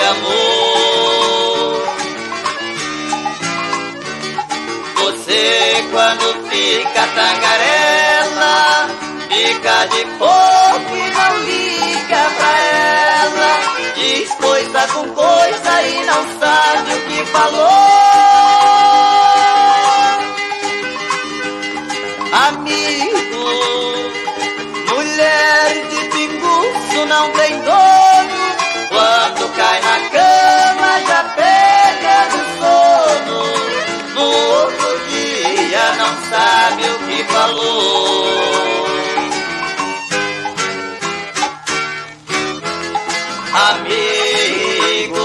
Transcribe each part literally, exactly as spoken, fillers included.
amor. Você quando fica tagarela, fica de pouco e não liga pra ela. Diz coisa com coisa e não sabe o que falou. Amigo, mulher de pinguço não tem dono. Quando cai na cama já pega no sono. No outro dia não sabe o que falou. Amigo,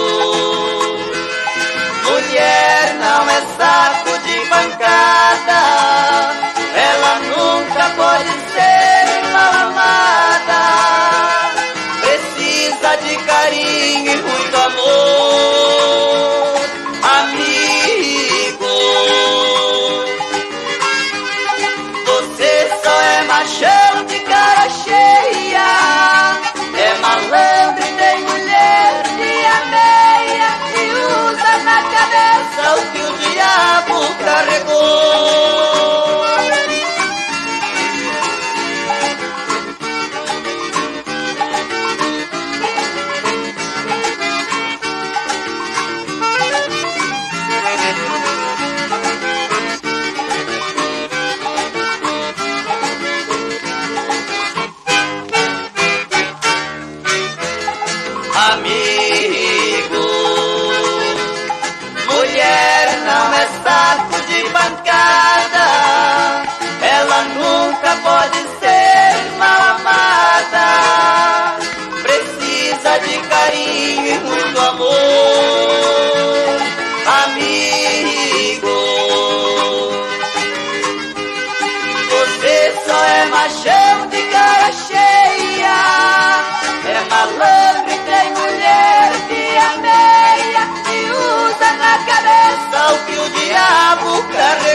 mulher não é saco de pancada. Ela nunca pode ser mal amada. Precisa de carinho e muito amor. Amigo, você só é machão de cara cheia. É malandro e tem mulher de ameia. E usa na cabeça o que o diabo carregou. Amigo, mulher não é saco de pancada. Ela nunca pode ser mal amada. Precisa de carinho e muito amor. Amigo, você só é machão de cara cheia. É malandro e tem mulher de ameia. E usa na cabeça o que o diabo carrega.